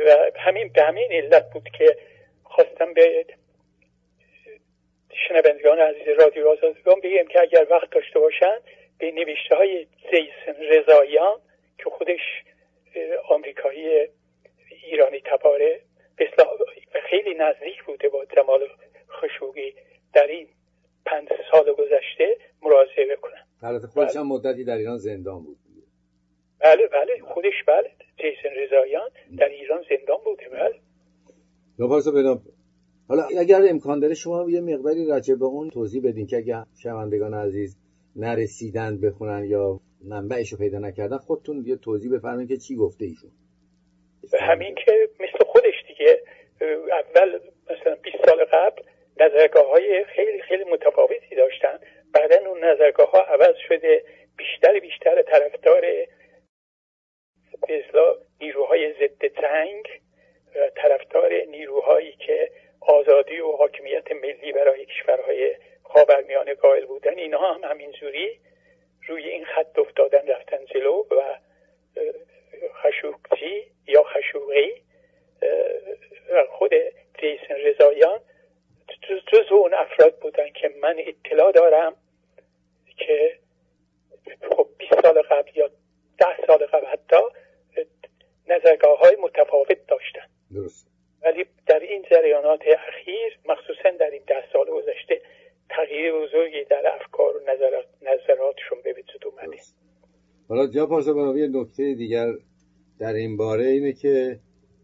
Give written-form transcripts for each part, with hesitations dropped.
و به همین علت بود که خواستم به شنوندگان عزیز رادیو آزادگان بگم که اگر وقت داشته باشن به نوشته های جیسن رضاییان که خودش آمریکایی ایرانی تباره خیلی نزدیک بوده با جمال خشوگی در این 5 سال گذشته مراجعه بکنن. البته خودش هم مدتی در ایران زندان بود. بله خودش جیسن رضاییان در ایران زندان بوده. بله. لپاسو بدم. حالا اگر امکان داره شما یه مقداری راجع به اون توضیح بدین که اگه شنوندگان عزیز نرسیدن بخونن یا منبعشو پیدا نکردن خودتون یه توضیح بفرمایید که چی گفته ایشون. همین که مثل خودش دیگه اول مثلا 20 سال قبل نظرگاه‌های خیلی خیلی متفاوتی داشتن، بعدن اون نظرگاه‌ها عوض شده، بیشتر طرفدار به اصطلاح نیروهای ضد جنگ، طرفدار نیروهایی که آزادی و حاکمیت ملی برای کشورهای خاورمیانه قائل بودن، اینها هم همینجوری روی این خط افتادن رفتن جلو و خشوگچی یا خشوقی خود جیسن رضاییان جز اون افراد بودن که من اطلاع دارم که خب 20 سال قبل یا 10 سال قبل حتی نظرگاه‌های متفاوت داشتن. درست. ولی در این جریانات اخیر مخصوصا در این 10 سال گذشته تغییر بزرگی در افکار و نظراتشون به وجود اومده. حالا جا پارسا بنابی یه نکته دیگر در این باره اینه که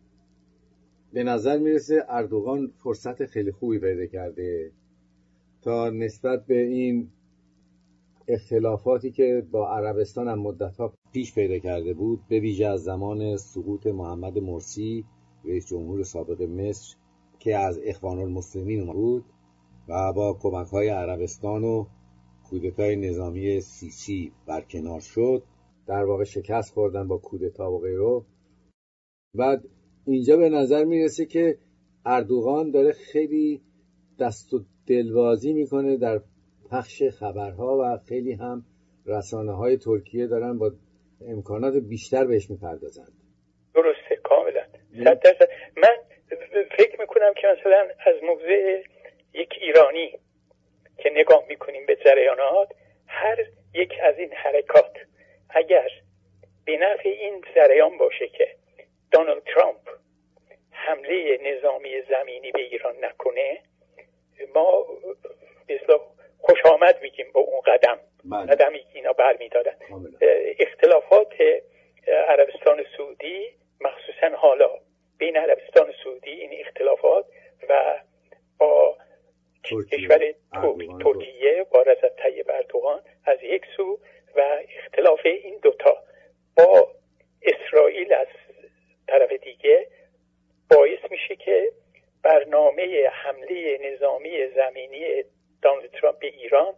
به نظر میرسه اردوغان فرصت خیلی خوبی پیدا کرده تا نسبت به این اختلافاتی که با عربستان هم مدت‌ها پیش پیدا کرده بود، به ویژه از زمان سقوط محمد مرسی رئیس جمهور سابق مصر که از اخوان المسلمین بود و با کمک‌های عربستان و کودتای نظامی سیسی برکنار شد، در واقع شکست خوردن با کودتا و غیره. بعد اینجا به نظر میرسه که اردوغان داره خیلی دست و دلبازی میکنه در پخش خبرها و خیلی هم رسانه‌های ترکیه دارن با امکانات بیشتر بهش میپردازند. درسته، کاملا 100%. من فکر میکنم که مثلا از موضع یک ایرانی که نگاه میکنیم به جریانات، هر یک از این حرکات اگر به نفع این جریان باشه که دونالد ترامپ حمله نظامی زمینی به ایران نکنه، ما بسیار خوش آمد میگیم با اون قدمی که اینا برمیدارن. اختلافات عربستان سعودی، مخصوصا حالا بین عربستان سعودی این اختلافات و با کشور ترکیه با رضا طیب اردوغان از یک سو و اختلاف این دوتا با اسرائیل از طرف دیگه باعث میشه که برنامه حمله نظامی زمینی دونالد ترامپ به ایران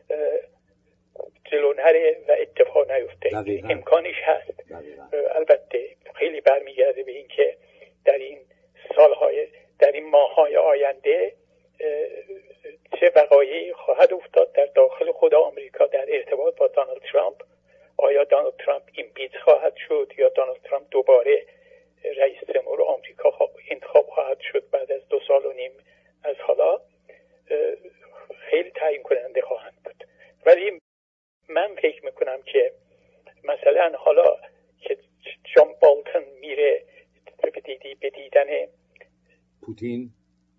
جلو نره و اتفاق نیفته. امکانش هست. البته خیلی برمیگرده به این که در این ماه‌های آینده چه وقایعی خواهد افتاد در داخل خود آمریکا در ارتباط با دونالد ترامپ. آیا دونالد ترامپ ایمپیچ خواهد شد یا دونالد ترامپ دوباره رئیس جمهور آمریکا انتخاب خواهد شد بعد از 2.5 سال از حالا، خیلی تعیین کننده خواهند بود. ولی من فکر میکنم که مثلا حالا که جان بالتون میره به دیدن پوتین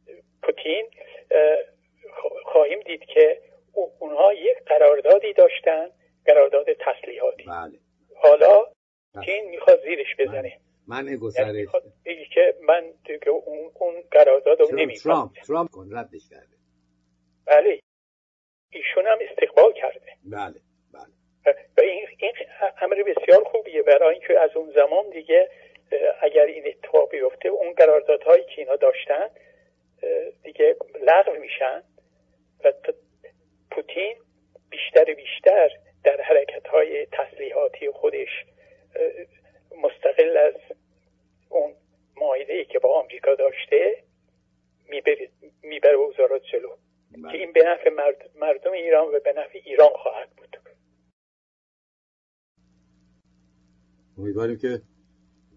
خواهیم دید که اونها یک قراردادی داشتن، قرارداد تسلیحاتی. بله. حالا چین میخواد زیرش بزنه. من گسارش بگی که من دیگه اون قرارداد رو نمیخوام. ترامپ ردش کرده. بله، ایشون هم استقبال کرده. بله. و این امر بسیار خوبیه، برای اینکه از اون زمان دیگه اگر این اتفاق بیفته اون قراردادهایی که اینا داشتن دیگه لغو میشن و پوتین بیشتر در حرکت‌های تسلیحاتی خودش مستقل از اون معاهده‌ای که با آمریکا داشته میبره اوضاع جلو که این به نفع مردم ایران و به نفع ایران خواهد بود. امیدواریم که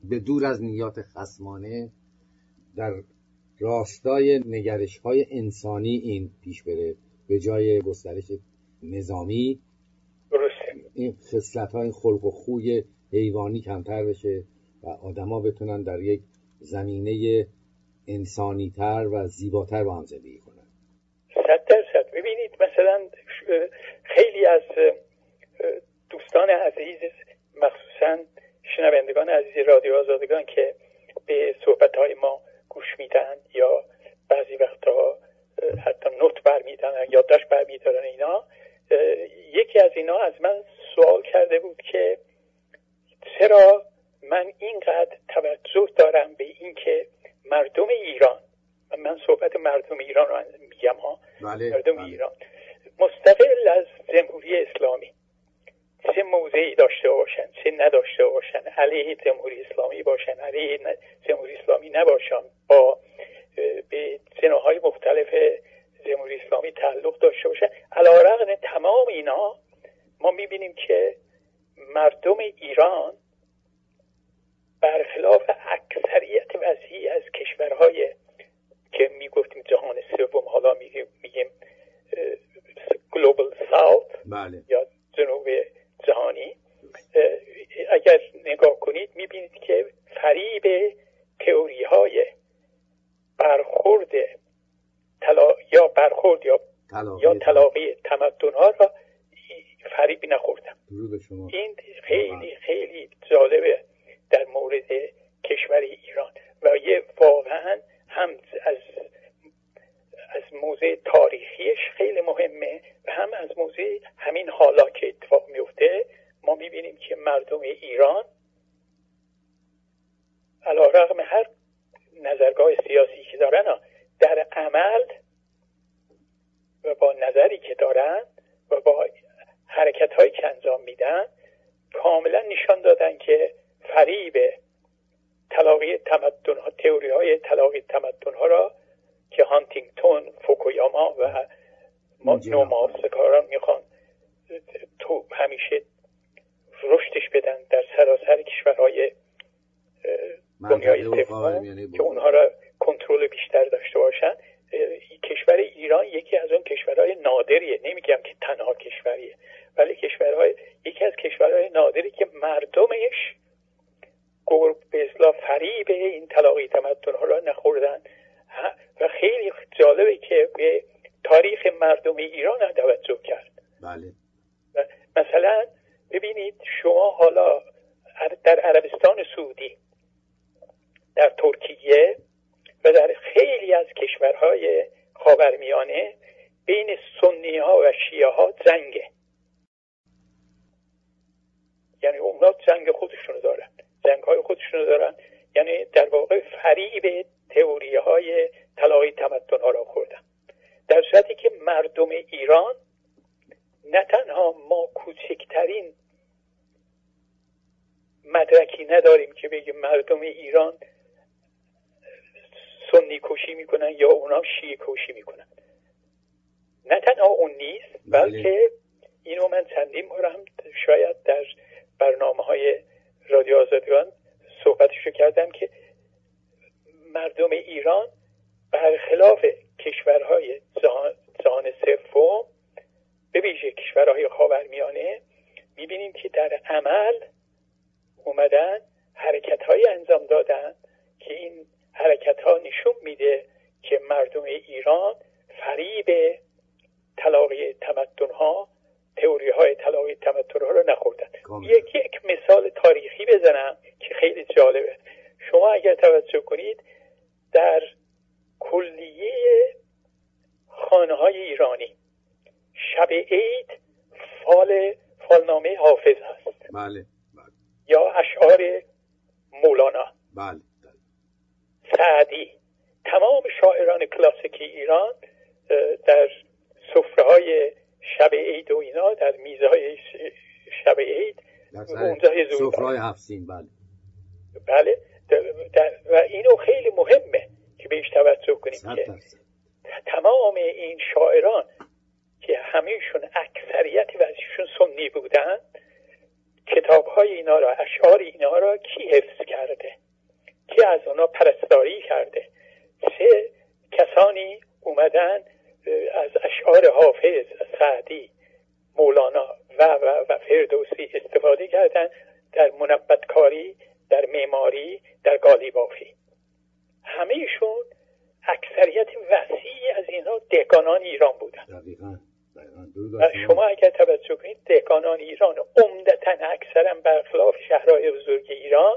به دور از نیات خصمانه در راستای نگرش‌های انسانی این پیش بره به جای گسترش نظامی. درسته. این خصلت‌های خلق و خوی حیوانی کمتر بشه و آدما بتونن در یک زمینه انسانی‌تر و زیباتر با هم زندگی کنن. 100%. ببینید مثلا خیلی از دوستان عزیز، مخصوصا شنوندگان عزیز رادیو آزادگان که به صحبت‌های ما گوش میدن یا بعضی وقتا حتی نوت برمیدارن، یادداشت برمیدارن، اینا یکی از اینا از من سوال کرده بود که چرا من اینقدر توجه دارم به این که مردم ایران، من صحبت مردم ایران رو میگم ها، مردم ایران مستقل از جمهوری اسلامی چه موضعی داشته باشن چه نداشته باشن، علیه جمهوری اسلامی باشن علیه جمهوری اسلامی نباشن، با به جناح‌های مختلف جمهوری اسلامی تعلق داشته باشن، علی‌رغم تمام اینا ما میبینیم که مردم ایران برخلاف اکثریت وسیعی از کشورهای که میگفتیم جهان سوم، حالا میگیم گلوبال ساوت یا جنوب جهانی، اگر نگاه کنید میبینید که فریب تئوری های برخورد یا تلاقی تمدن ها را فریب نخوردن. این خیلی خیلی جالبه در مورد کشور ایران و یه واقعا هم از موضع تاریخیش خیلی مهمه و هم از موضع همین حالا که اتفاق میفته. ما میبینیم که مردم ایران علی‌رغم هر نظرگاه سیاسی که دارن، در عمل و با نظری که دارن و با حرکت هایی که انجام میدن کاملا نشان دادن که فریب تلاقی تمدن ها، تئوری های تلاقی تمدن ها را که هانتینگتون، فوکویاما و نوماسکاران میخوان تو همیشه رشدش بدن در سراسر کشورهای دنیای سوم که اونها را کنترل بیشتر داشته باشن. کشور ایران یکی از اون کشورهای نادریه، نمیگم که تنها کشوریه، ولی یکی از کشورهای نادری که مردمش به اصطلاح فریب این تلاقی تمدن ها را نخوردن و خیلی جالبه که به تاریخ مردم ایران هم توجه کرد. بله. مثلا ببینید شما حالا در عربستان سعودی، در ترکیه و در خیلی از کشورهای خاورمیانه بین سنی ها و شیعه ها جنگه، یعنی اونا جنگ خودشونو دارن، جنگ های خودشونو دارن، یعنی در واقع فریب تئوری های تلاقی تمدن ها را خوردن، در صورتی که مردم ایران نه تنها ما کوچکترین مدرکی نداریم که بگیم مردم ایران سنی کشی میکنن یا اونا شیعه کشی میکنن، نه تنها اون نیست، بلکه اینو من چندین بار هم شاید در برنامه‌های رادیو آزادگان صحبتشو کردم که مردم ایران برخلاف کشورهای جهان سوم، به ویژه کشورهای خاورمیانه، میبینیم که در عمل اومدن حرکت‌های انجام دادن که این حرکت‌ها نشون میده که مردم ایران فریب تلاقی تمدن‌ها، تئوری‌های تلاقی تمدن‌ها رو نخوردن. یک مثال تاریخی بزنم که خیلی جالبه. شما اگر توجه کنید در کلیه خانه‌های ایرانی شب عید فالنامه حافظ هست. بله. یا اشعار مولانا. بله. سعدی. تمام شاعران کلاسیکی ایران در سفره‌های شب عید و اینا، در میزهای شب عید اونجا حضور سفره‌های هفسین. بله. و اینو خیلی مهمه که بهش توجه کنیم که تمام این شاعران که همه‌شون اکثریت وزشون سنی بودن، کتاب‌های اینا را، اشعار اینا را کی حفظ کرده؟ دستکاری، در معماری، در قالیبافی. همه‌شون اکثریت وسیعی از اینها دهقانان ایران بودن. دقیقاً. شما اگر توجه کنید دهقانان ایران عمدتاً اکثرا برخلاف شهرهای بزرگ ایران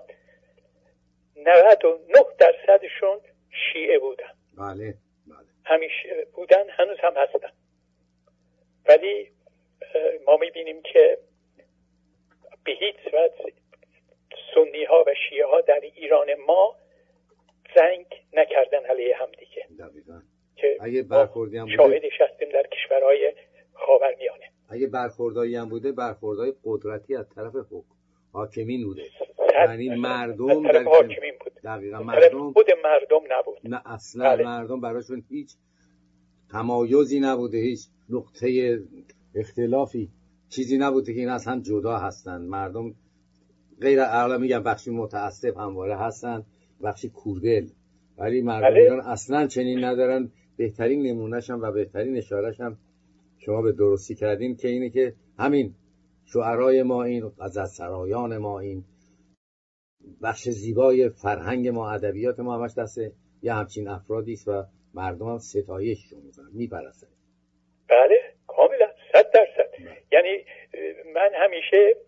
99% شیعه بودن. بله. همیشه بودن، هنوز هم هستن. ولی ما میبینیم که به هیچ وجه سنی ها و شیعه ها در ایران ما جنگ نکردن علیه هم دیگه. دقیقاً. که اگه برخوردی هم بوده شاهدش هستیم در کشورهای خاورمیانه. اگه برخوردایی هم بوده برخوردهای قدرتی از طرف حاکمین بوده. یعنی مردم در حاکمین بود. دقیقاً. مردم خود مردم نبود. نه اصلا. بله. مردم براشون هیچ تمایزی نبوده، هیچ نقطه اختلافی چیزی نبوده که این از هم جدا هستن. مردم غیر اغلب میگن بخشی متعصب همواره هستن، بخشی کوردل، ولی مردم ایران اصلا چنین ندارن. بهترین نمونه‌ش هم و بهترین اشاره‌ش هم شما به درستی کردین که اینه که همین شعرای ما، این غزلسرایان ما، این بخش زیبای فرهنگ ما، ادبیات ما همش دست یه همچین افرادی است و مردم هم ستایششون می‌کنن، میپرستن. بله کاملا 100%. یعنی من همیشه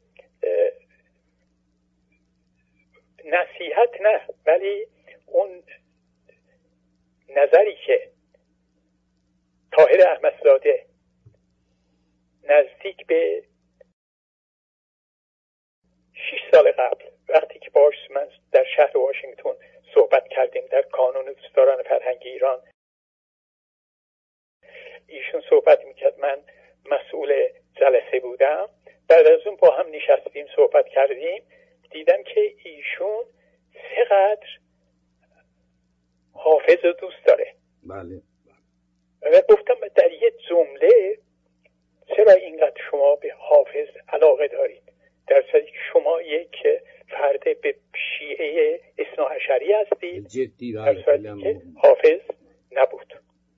نصیحت نه، ولی اون نظری که طاهر احمدزاده نزدیک به 6 سال قبل وقتی که باهاش من در شهر واشنگتن صحبت کردیم در کانون دوستداران فرهنگ ایران، ایشون صحبت میکرد، من مسئول جلسه بودم، بعد از اون با هم نشستیم صحبت کردیم، دیدم که ایشون چقدر حافظ رو دوست داره. بله. و گفتم در یه جمله چرا اینقدر شما به حافظ علاقه دارید، در صورتی که شما یک فرد به شیعه اثناعشری هستید، جدی در صورتی که حافظ نبود.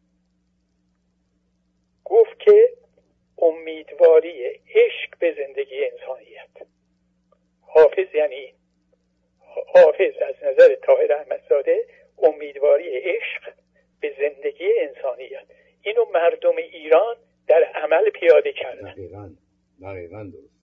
گفت که امیدواری عشق به زندگی انسانیت. حافظ یعنی حافظ از نظر طاهر احمدزاده امیدواری عشق به زندگی انسانیت. اینو مردم ایران در عمل پیاده کردن. دقیقاً درست.